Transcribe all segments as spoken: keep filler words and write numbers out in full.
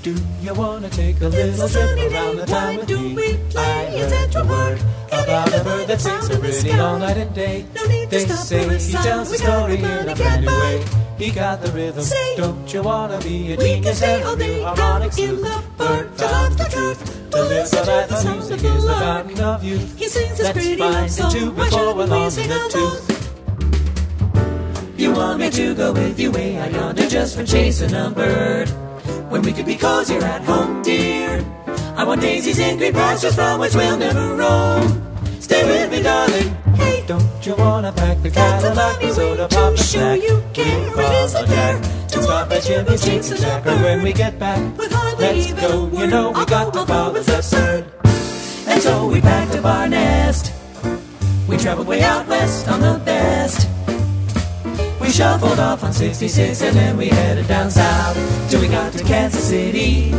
Do you wanna take a little trip around the town with me? I heard a word about a bird that sings so pretty all night and day. They say he tells a story in a brand new way. He got the rhythm. Don't you wanna be a genius and do harmonics in the bird found the truth? To listen that the music is the fountain of youth. Let's find it too before we're long in the tooth. You want me to go with you way out yonder just for chasing a bird, when we could be cozier at home, dear? I want daisies in green pastures from which we'll never roam. Stay with me, darling. Hey, don't you wanna pack the Cadillac and soda pop and snack? We'll follow there to stop at Jimmy's Cheeks and Jack. And when we get back, let's go. You know we got to follow the bird. And so we packed up our nest. We traveled way out west on the best. We shuffled off on sixty-six and then we headed down south till we got to Kansas City.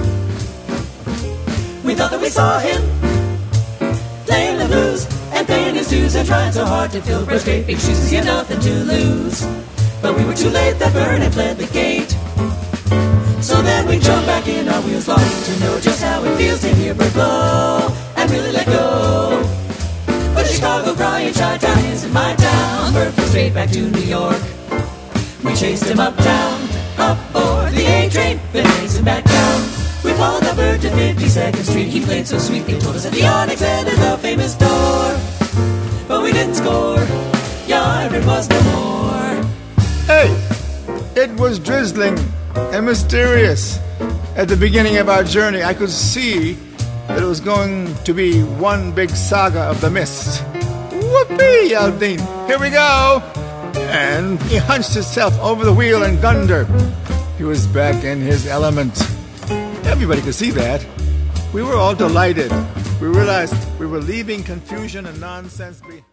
We thought that we saw him playing the blues and paying his dues and trying so hard to fill fresh great big shoes 'cause he had nothing to lose. But we were too late, that bird had fled the gate. So then we jumped back in our wheels, longing to know just how it feels to hear bird blow and really let go. But Chicago, crying Chi-Town isn't my town. Bird flew straight back to New York. We chased him uptown, up aboard the A train, then racing back down. We followed the bird to fifty-second Street. He played so sweet, they told us that the Onyx ended the famous door. But we didn't score, yeah, it was no more. Hey, it was drizzling and mysterious. At the beginning of our journey, I could see that it was going to be one big saga of the mist. Whoopee, yelled Dean. Here we go! And he hunched himself over the wheel and gunned her. He was back in his element. Everybody could see that. We were all delighted. We realized we were leaving confusion and nonsense behind.